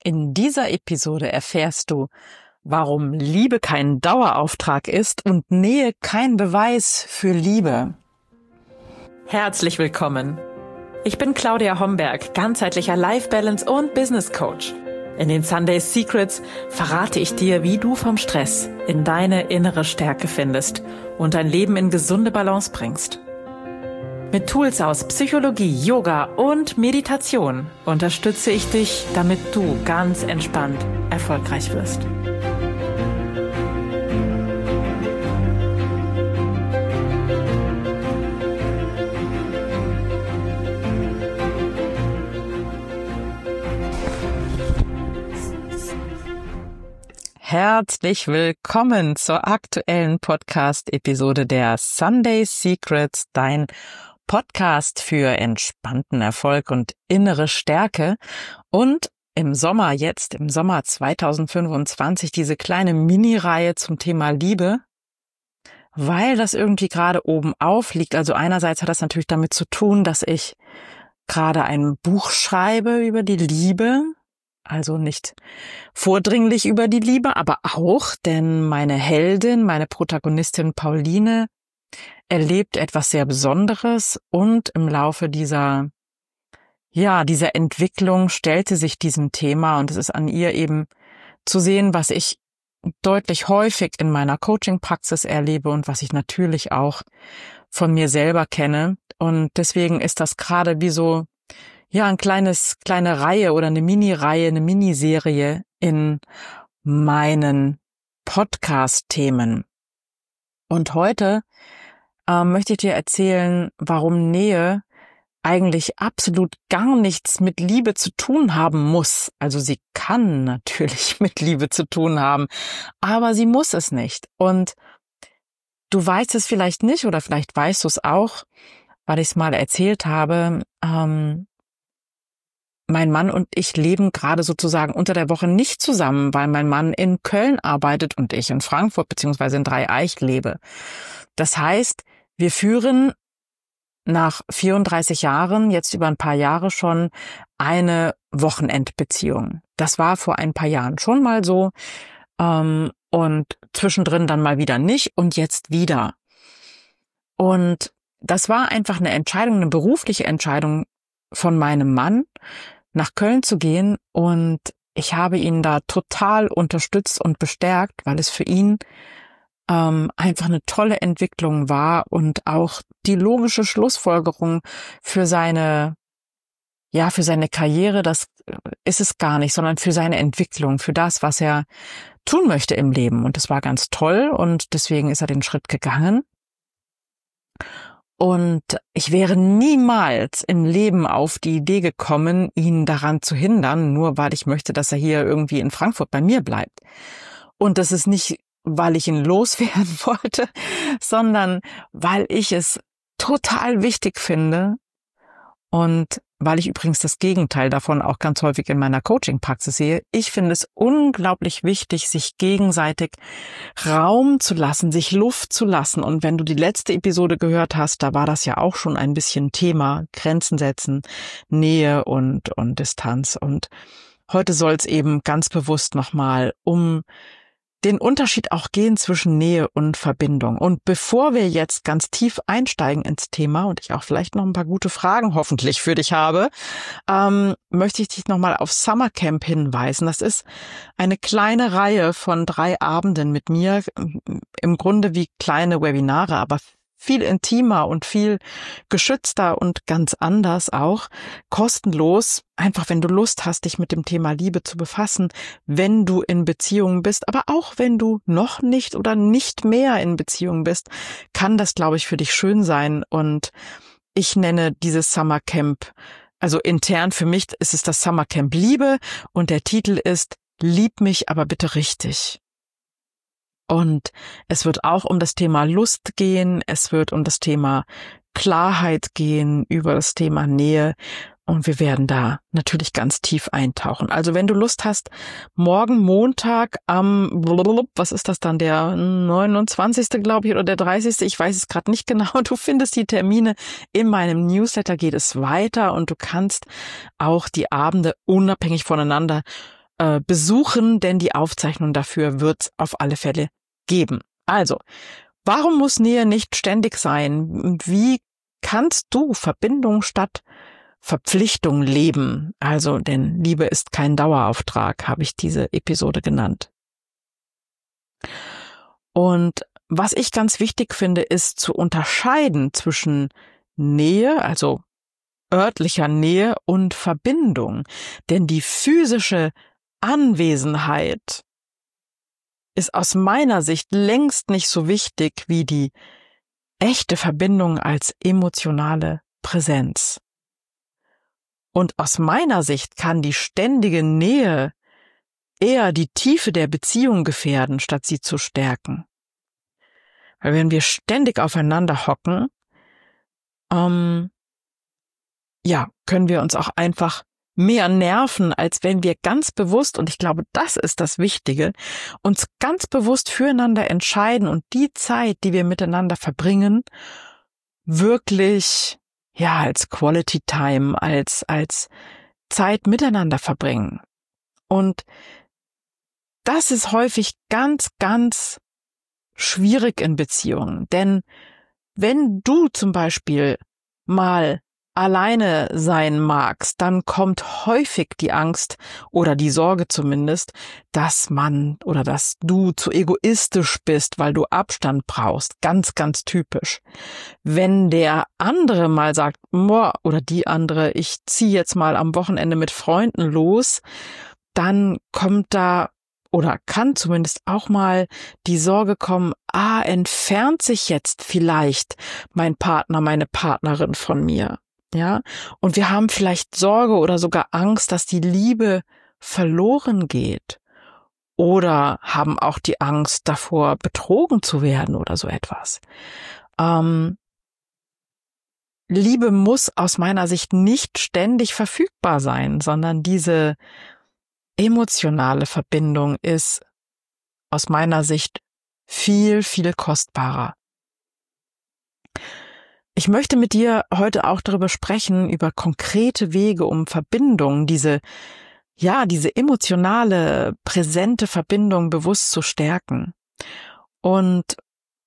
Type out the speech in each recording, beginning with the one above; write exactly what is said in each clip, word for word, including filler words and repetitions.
In dieser Episode erfährst du, warum Liebe kein Dauerauftrag ist und Nähe kein Beweis für Liebe. Herzlich willkommen. Ich bin Claudia Homberg, ganzheitlicher Life Balance und Business Coach. In den Sunday Secrets verrate ich dir, wie du vom Stress in deine innere Stärke findest und dein Leben in gesunde Balance bringst. Mit Tools aus Psychologie, Yoga und Meditation unterstütze ich dich, damit du ganz entspannt erfolgreich wirst. Herzlich willkommen zur aktuellen Podcast-Episode der Sunday Secrets, dein Podcast für entspannten Erfolg und innere Stärke. Und im Sommer, jetzt im Sommer zwanzig fünfundzwanzig, diese kleine Mini-Reihe zum Thema Liebe, weil das irgendwie gerade oben auf liegt. Also einerseits hat das natürlich damit zu tun, dass ich gerade ein Buch schreibe über die Liebe. Also nicht vordringlich über die Liebe, aber auch, denn meine Heldin, meine Protagonistin Pauline erlebt etwas sehr Besonderes und im Laufe dieser, ja, dieser Entwicklung stellte sich diesem Thema und es ist an ihr eben zu sehen, was ich deutlich häufig in meiner Coaching-Praxis erlebe und was ich natürlich auch von mir selber kenne. Und deswegen ist das gerade wie so, ja, ein kleines, kleine Reihe oder eine Mini-Reihe, eine Miniserie in meinen Podcast-Themen. Und heute äh, möchte ich dir erzählen, warum Nähe eigentlich absolut gar nichts mit Liebe zu tun haben muss. Also sie kann natürlich mit Liebe zu tun haben, aber sie muss es nicht. Und du weißt es vielleicht nicht oder vielleicht weißt du es auch, weil ich es mal erzählt habe. Ähm, Mein Mann und ich leben gerade sozusagen unter der Woche nicht zusammen, weil mein Mann in Köln arbeitet und ich in Frankfurt beziehungsweise in Dreieich lebe. Das heißt, wir führen nach vierunddreißig Jahren, jetzt über ein paar Jahre schon, eine Wochenendbeziehung. Das war vor ein paar Jahren schon mal so ähm, und zwischendrin dann mal wieder nicht und jetzt wieder. Und das war einfach eine Entscheidung, eine berufliche Entscheidung von meinem Mann, nach Köln zu gehen, und ich habe ihn da total unterstützt und bestärkt, weil es für ihn ähm, einfach eine tolle Entwicklung war und auch die logische Schlussfolgerung für seine, ja, für seine Karriere, das ist es gar nicht, sondern für seine Entwicklung, für das, was er tun möchte im Leben. Und das war ganz toll und deswegen ist er den Schritt gegangen. Und ich wäre niemals im Leben auf die Idee gekommen, ihn daran zu hindern, nur weil ich möchte, dass er hier irgendwie in Frankfurt bei mir bleibt. Und das ist nicht, weil ich ihn loswerden wollte, sondern weil ich es total wichtig finde und weil ich übrigens das Gegenteil davon auch ganz häufig in meiner Coaching-Praxis sehe. Ich finde es unglaublich wichtig, sich gegenseitig Raum zu lassen, sich Luft zu lassen. Und wenn du die letzte Episode gehört hast, da war das ja auch schon ein bisschen Thema, Grenzen setzen, Nähe und, und Distanz. Und heute soll es eben ganz bewusst nochmal um den Unterschied auch gehen zwischen Nähe und Verbindung. Und bevor wir jetzt ganz tief einsteigen ins Thema und ich auch vielleicht noch ein paar gute Fragen hoffentlich für dich habe, ähm, möchte ich dich nochmal auf Summer Camp hinweisen. Das ist eine kleine Reihe von drei Abenden mit mir, im Grunde wie kleine Webinare, aber viel intimer und viel geschützter und ganz anders auch, kostenlos, einfach wenn du Lust hast, dich mit dem Thema Liebe zu befassen, wenn du in Beziehungen bist, aber auch wenn du noch nicht oder nicht mehr in Beziehungen bist, kann das, glaube ich, für dich schön sein. Und ich nenne dieses Summer Camp, also intern für mich ist es das Summer Camp Liebe und der Titel ist Lieb mich, aber bitte richtig. Und es wird auch um das Thema Lust gehen, es wird um das Thema Klarheit gehen, über das Thema Nähe, und wir werden da natürlich ganz tief eintauchen. Also wenn du Lust hast, morgen Montag am, was ist das dann, der neunundzwanzigste glaube ich oder der dreißigste Ich weiß es gerade nicht genau. Du findest die Termine in meinem Newsletter, geht es weiter und du kannst auch die Abende unabhängig voneinander äh, besuchen, denn die Aufzeichnung dafür wird es auf alle Fälle geben. Also, warum muss Nähe nicht ständig sein? Und wie kannst du Verbindung statt Verpflichtung leben? Also, denn Liebe ist kein Dauerauftrag, habe ich diese Episode genannt. Und was ich ganz wichtig finde, ist zu unterscheiden zwischen Nähe, also örtlicher Nähe, und Verbindung. Denn die physische Anwesenheit ist aus meiner Sicht längst nicht so wichtig wie die echte Verbindung als emotionale Präsenz. Und aus meiner Sicht kann die ständige Nähe eher die Tiefe der Beziehung gefährden, statt sie zu stärken. Weil wenn wir ständig aufeinander hocken, ähm, ja, können wir uns auch einfach mehr nerven, als wenn wir ganz bewusst, und ich glaube, das ist das Wichtige, uns ganz bewusst füreinander entscheiden und die Zeit, die wir miteinander verbringen, wirklich, ja, als Quality Time, als, als Zeit miteinander verbringen. Und das ist häufig ganz, ganz schwierig in Beziehungen. Denn wenn du zum Beispiel mal alleine sein magst, dann kommt häufig die Angst oder die Sorge zumindest, dass man oder dass du zu egoistisch bist, weil du Abstand brauchst. Ganz, ganz typisch. Wenn der andere mal sagt, boah, oder die andere, ich ziehe jetzt mal am Wochenende mit Freunden los, dann kommt da oder kann zumindest auch mal die Sorge kommen, ah, entfernt sich jetzt vielleicht mein Partner, meine Partnerin von mir. Ja, und wir haben vielleicht Sorge oder sogar Angst, dass die Liebe verloren geht, oder haben auch die Angst davor, betrogen zu werden oder so etwas. Ähm, Liebe muss aus meiner Sicht nicht ständig verfügbar sein, sondern diese emotionale Verbindung ist aus meiner Sicht viel, viel kostbarer. Ich möchte mit dir heute auch darüber sprechen, über konkrete Wege, um Verbindung, diese, ja, diese emotionale, präsente Verbindung bewusst zu stärken. Und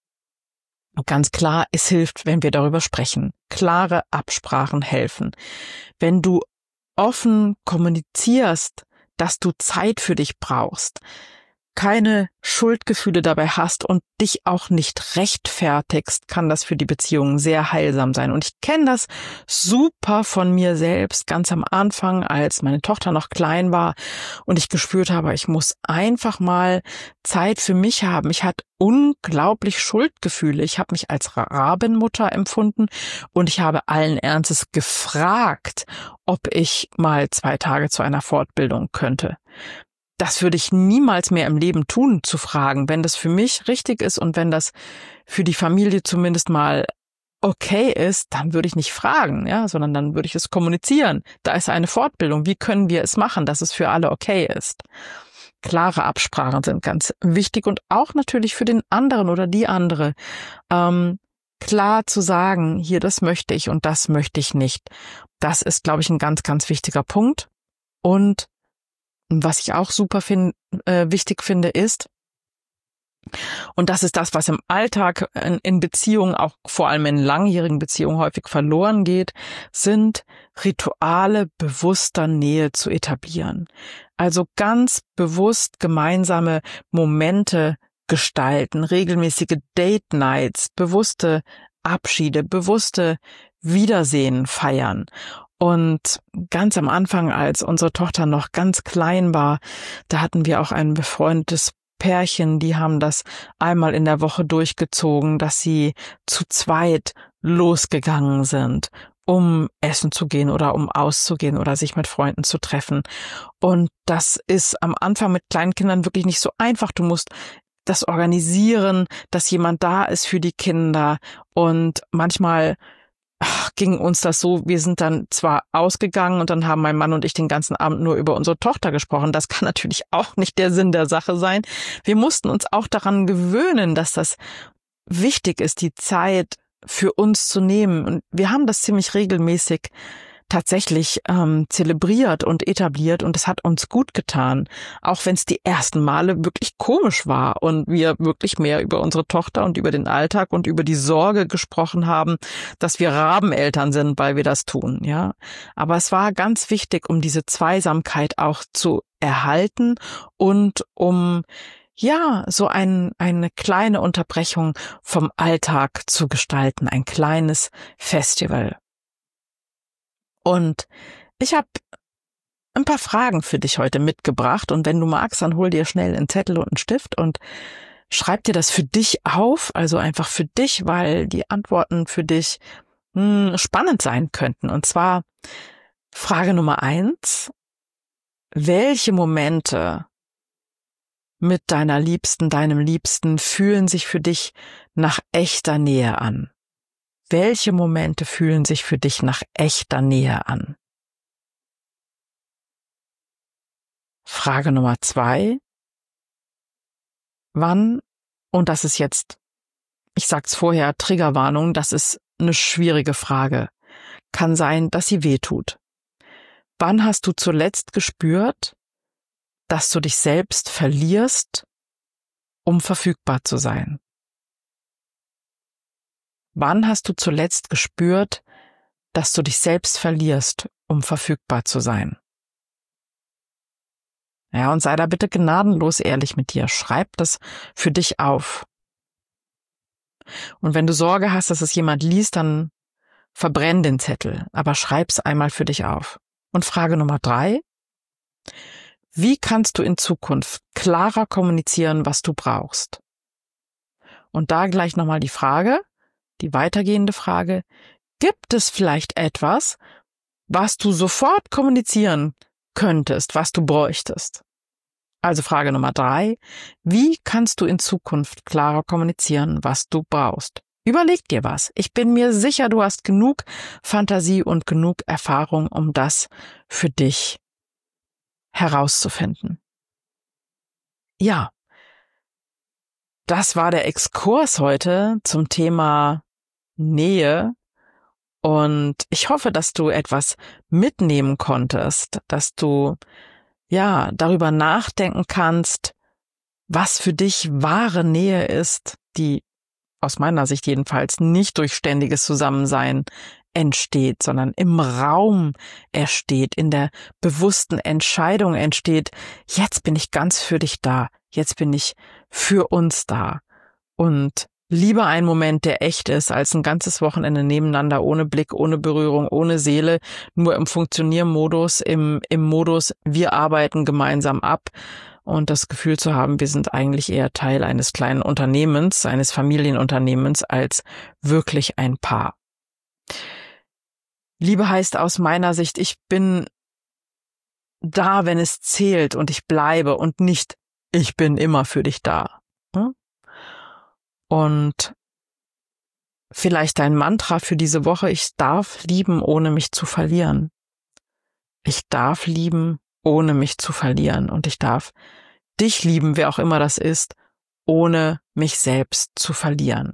ganz klar, es hilft, wenn wir darüber sprechen. Klare Absprachen helfen. Wenn du offen kommunizierst, dass du Zeit für dich brauchst, keine Schuldgefühle dabei hast und dich auch nicht rechtfertigst, kann das für die Beziehung sehr heilsam sein. Und ich kenne das super von mir selbst, ganz am Anfang, als meine Tochter noch klein war und ich gespürt habe, ich muss einfach mal Zeit für mich haben. Ich hatte unglaublich Schuldgefühle. Ich habe mich als Rabenmutter empfunden und ich habe allen Ernstes gefragt, ob ich mal zwei Tage zu einer Fortbildung könnte. Das würde ich niemals mehr im Leben tun, zu fragen, wenn das für mich richtig ist und wenn das für die Familie zumindest mal okay ist, dann würde ich nicht fragen, ja, sondern dann würde ich es kommunizieren. Da ist eine Fortbildung. Wie können wir es machen, dass es für alle okay ist? Klare Absprachen sind ganz wichtig und auch natürlich für den anderen oder die andere. Ähm, klar zu sagen, hier, das möchte ich und das möchte ich nicht. Das ist, glaube ich, ein ganz, ganz wichtiger Punkt. Und was ich auch super find, äh, wichtig finde, ist, und das ist das, was im Alltag in, in Beziehungen, auch vor allem in langjährigen Beziehungen häufig verloren geht, sind Rituale bewusster Nähe zu etablieren. Also ganz bewusst gemeinsame Momente gestalten, regelmäßige Date Nights, bewusste Abschiede, bewusste Wiedersehen feiern. Und ganz am Anfang, als unsere Tochter noch ganz klein war, da hatten wir auch ein befreundetes Pärchen, die haben das einmal in der Woche durchgezogen, dass sie zu zweit losgegangen sind, um essen zu gehen oder um auszugehen oder sich mit Freunden zu treffen. Und das ist am Anfang mit kleinen Kindern wirklich nicht so einfach. Du musst das organisieren, dass jemand da ist für die Kinder. Und manchmal Ach, ging uns das so, wir sind dann zwar ausgegangen und dann haben mein Mann und ich den ganzen Abend nur über unsere Tochter gesprochen. Das kann natürlich auch nicht der Sinn der Sache sein. Wir mussten uns auch daran gewöhnen, dass das wichtig ist, die Zeit für uns zu nehmen. Und wir haben das ziemlich regelmäßig tatsächlich ähm, zelebriert und etabliert und es hat uns gut getan, auch wenn es die ersten Male wirklich komisch war und wir wirklich mehr über unsere Tochter und über den Alltag und über die Sorge gesprochen haben, dass wir Rabeneltern sind, weil wir das tun, ja. Aber es war ganz wichtig, um diese Zweisamkeit auch zu erhalten und um ja, so ein, eine kleine Unterbrechung vom Alltag zu gestalten, ein kleines Festival. Und ich habe ein paar Fragen für dich heute mitgebracht und wenn du magst, dann hol dir schnell einen Zettel und einen Stift und schreib dir das für dich auf, also einfach für dich, weil die Antworten für dich mh, spannend sein könnten. Und zwar Frage Nummer eins: Welche Momente mit deiner Liebsten, deinem Liebsten fühlen sich für dich nach echter Nähe an? Welche Momente fühlen sich für dich nach echter Nähe an? Frage Nummer zwei. Wann, und das ist jetzt, ich sag's vorher, Triggerwarnung, das ist eine schwierige Frage. Kann sein, dass sie wehtut. Wann hast du zuletzt gespürt, dass du dich selbst verlierst, um verfügbar zu sein? Wann hast du zuletzt gespürt, dass du dich selbst verlierst, um verfügbar zu sein? Ja, und sei da bitte gnadenlos ehrlich mit dir. Schreib das für dich auf. Und wenn du Sorge hast, dass es jemand liest, dann verbrenn den Zettel, aber schreib's einmal für dich auf. Und Frage Nummer drei: Wie kannst du in Zukunft klarer kommunizieren, was du brauchst? Und da gleich nochmal die Frage, die weitergehende Frage: Gibt es vielleicht etwas, was du sofort kommunizieren könntest, was du bräuchtest? Also Frage Nummer drei: Wie kannst du in Zukunft klarer kommunizieren, was du brauchst? Überleg dir was. Ich bin mir sicher, du hast genug Fantasie und genug Erfahrung, um das für dich herauszufinden. Ja, das war der Exkurs heute zum Thema Nähe und ich hoffe, dass du etwas mitnehmen konntest, dass du ja darüber nachdenken kannst, was für dich wahre Nähe ist, die aus meiner Sicht jedenfalls nicht durch ständiges Zusammensein entsteht, sondern im Raum entsteht, in der bewussten Entscheidung entsteht, jetzt bin ich ganz für dich da, jetzt bin ich für uns da. Und lieber ein Moment, der echt ist, als ein ganzes Wochenende nebeneinander, ohne Blick, ohne Berührung, ohne Seele, nur im Funktioniermodus, im, im Modus, wir arbeiten gemeinsam ab. Und das Gefühl zu haben, wir sind eigentlich eher Teil eines kleinen Unternehmens, eines Familienunternehmens, als wirklich ein Paar. Liebe heißt aus meiner Sicht, ich bin da, wenn es zählt und ich bleibe und nicht, ich bin immer für dich da. Und vielleicht dein Mantra für diese Woche: Ich darf lieben, ohne mich zu verlieren. Ich darf lieben, ohne mich zu verlieren. Und ich darf dich lieben, wer auch immer das ist, ohne mich selbst zu verlieren.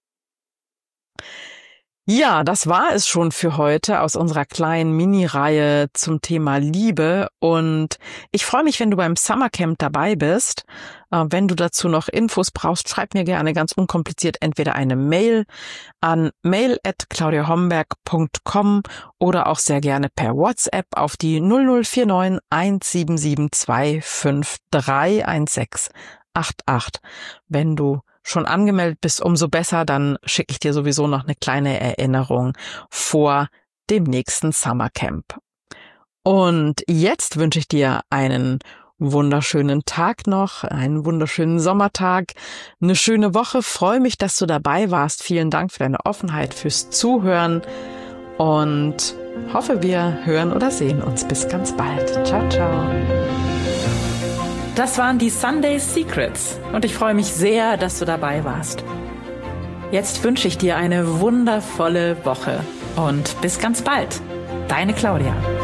Ja, das war es schon für heute aus unserer kleinen Mini-Reihe zum Thema Liebe. Und ich freue mich, wenn du beim Summercamp dabei bist. Äh, wenn du dazu noch Infos brauchst, schreib mir gerne ganz unkompliziert entweder eine Mail an mail at claudia homberg punkt com oder auch sehr gerne per WhatsApp auf die null null vier neun eins sieben sieben zwei fünf drei eins sechs acht acht. Wenn du schon angemeldet bist, umso besser, dann schicke ich dir sowieso noch eine kleine Erinnerung vor dem nächsten Summercamp. Und jetzt wünsche ich dir einen wunderschönen Tag noch, einen wunderschönen Sommertag, eine schöne Woche. Freue mich, dass du dabei warst. Vielen Dank für deine Offenheit, fürs Zuhören und hoffe, wir hören oder sehen uns. Bis ganz bald. Ciao, ciao. Das waren die Sunday Secrets und ich freue mich sehr, dass du dabei warst. Jetzt wünsche ich dir eine wundervolle Woche und bis ganz bald. Deine Claudia.